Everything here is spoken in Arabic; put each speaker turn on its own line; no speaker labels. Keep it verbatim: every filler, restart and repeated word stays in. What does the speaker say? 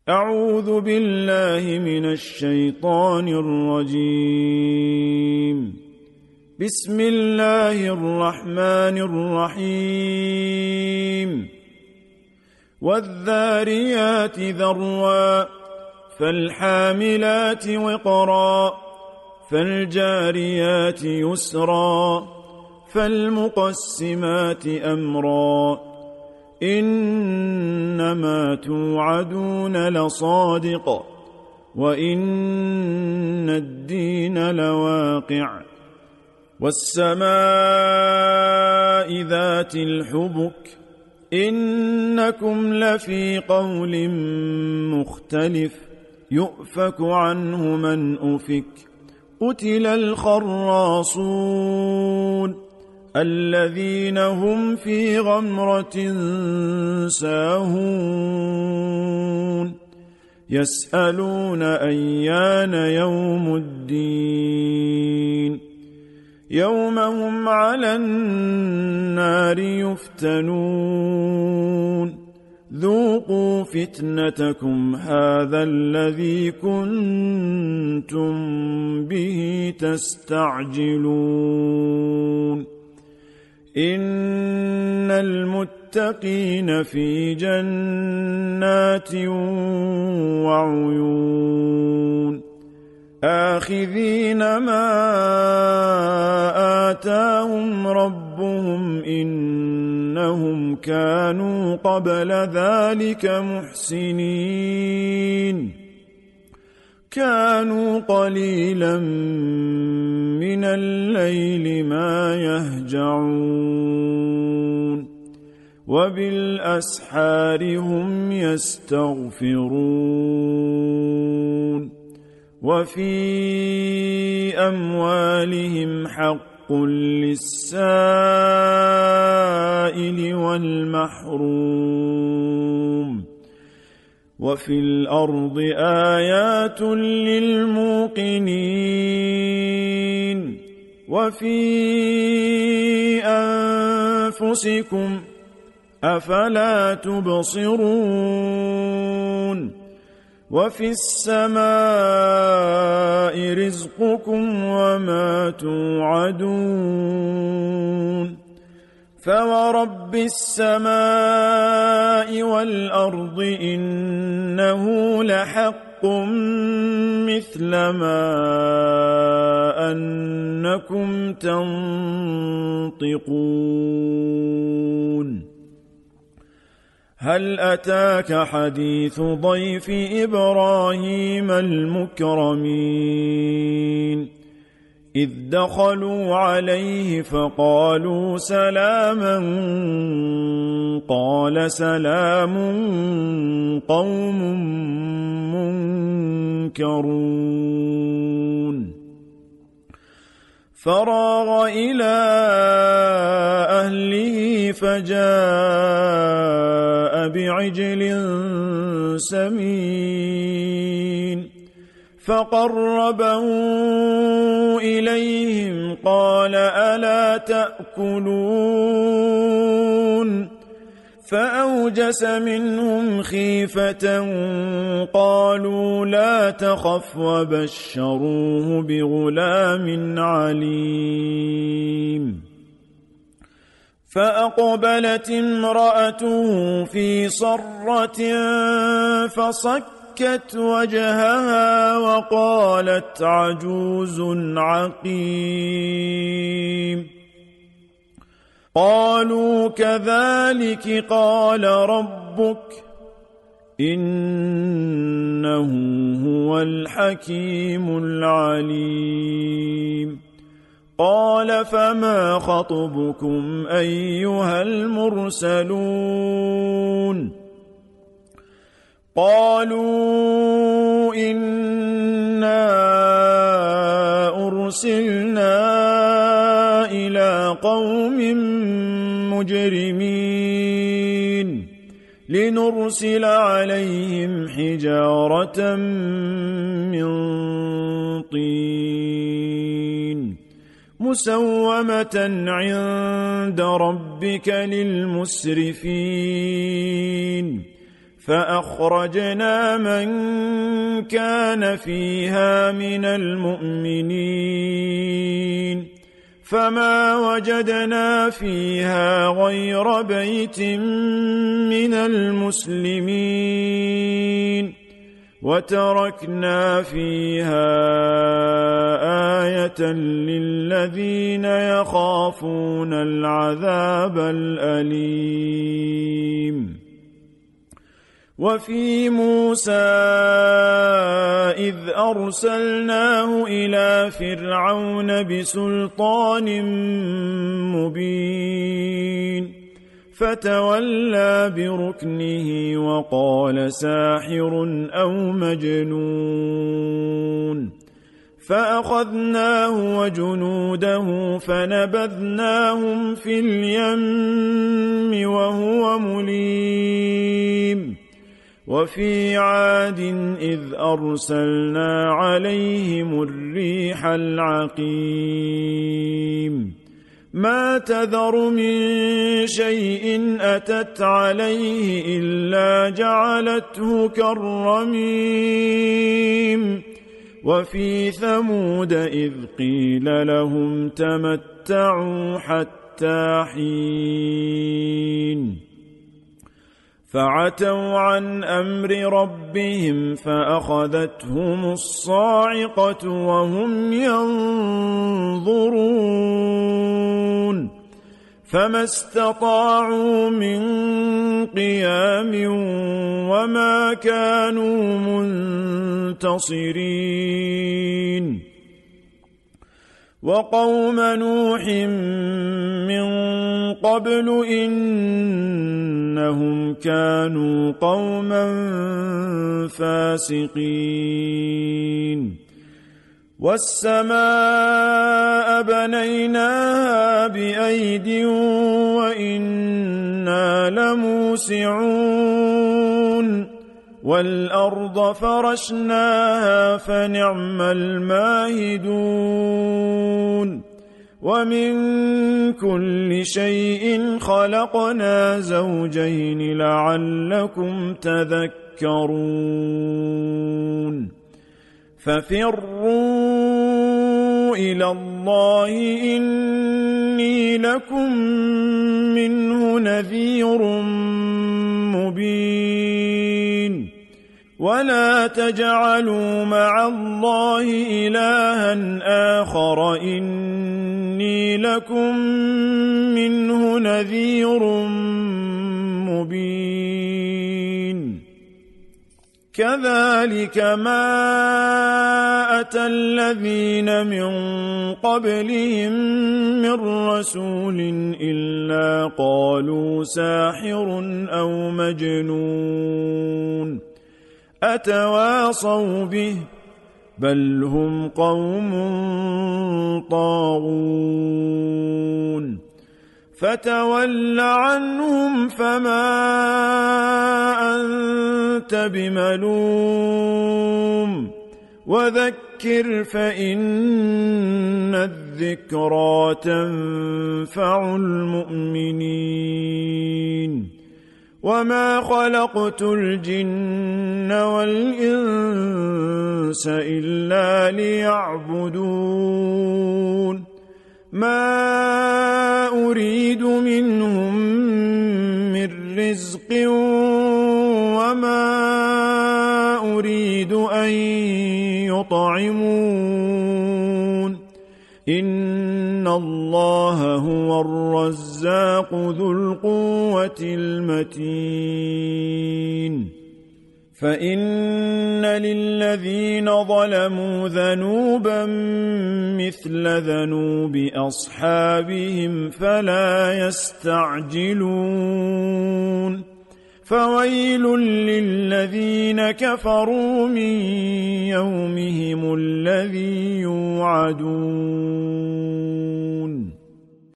أعوذ بالله من الشيطان الرجيم. بسم الله الرحمن الرحيم. والذاريات ذروا فالحاملات وقرا فالجاريات يسرا فالمقسمات أمرا إنما توعدون لصادق وإن الدين لواقع والسماء ذات الحبك إنكم لفي قول مختلف يؤفك عنه من أفك قتل الخراصون الذين هم في غمرة ساهون يسألون أيان يوم الدين يوم هم على النار يفتنون ذوقوا فتنتكم هذا الذي كنتم به تستعجلون إن المتقين في جنات وعيون آخذين ما آتاهم ربهم إنهم كانوا قبل ذلك محسنين كانوا قليلا من الليل ما يهجعون وبالأسحار هم يستغفرون وفي أموالهم حق للسائل والمحروم وفي الأرض آيات للموقنين وفي أنفسكم أفلا تبصرون وفي السماء رزقكم وما توعدون فورب السماء والأرض إنه لحق مثل ما أنكم تنطقون هل أتاك حديث ضيف إبراهيم المكرمين إذ دخلوا عليه فقالوا سلاما قال سلام قوم منكرون فراغ إلى أهله فجاء بعجل سمين فقربه إليهم قال ألا تأكلون فأوجس منهم خيفة قالوا لا تخف وبشروه بغلام عليم فأقبلت امرأته في صرة فصكت وجهها وقالت عجوز عقيم قالوا كذلك قال ربك إنه هو الحكيم العليم قال فما خطبكم أيها المرسلون قالوا إنا أرسلنا إلى قوم مجرمين لنرسل عليهم حجارة من طين مسومة عند ربك للمسرفين فأخرجنا من كان فيها من المؤمنين فما وجدنا فيها غير بيت من المسلمين وتركنا فيها آية للذين يخافون العذاب الأليم. وفي موسى إذ أرسلناه إلى فرعون بسلطان مبين فتولى بركنه وقال ساحر أو مجنون فأخذناه وجنوده فنبذناهم في اليم وهو مليم. وفي عاد إذ أرسلنا عليهم الريح العقيم ما تذر من شيء أتت عليه إلا جعلته كالرميم. وفي ثمود إذ قيل لهم تمتعوا حتى حين فعتوا عن أمر ربهم فأخذتهم الصاعقة وهم ينظرون فما استطاعوا من قيام وما كانوا منتصرين. وقوم نوح من قبل إنهم كانوا قوما فاسقين. والسماء بنيناها بأيد وإنا لموسعون والأرض فرشناها فنعم الماهدون. ومن كل شيء خلقنا زوجين لعلكم تذكرون. ففروا إلى الله إني لكم منه نذير مبين. ولا تجعلوا مع الله إلها آخر إني لكم منه نذير مبين. كذلك ما أتى الذين من قبلهم من رسول إلا قالوا ساحر أو مجنون أتواصوا به بل هم قوم طاغون. فتول عنهم فما أنت بملوم وذكر فإن الذكرى تنفع المؤمنين. وما خلقت الجن والإنس إلا ليعبدون ما أريد منهم من رزق وما أريد أن يطعمون إن الله هو الرزاق ذو القوة المتين. فإن للذين ظلموا ذنوبا مثل ذنوب أصحابهم فلا يستعجلون. فويل للذين كفروا من يومهم الذي يوعدون.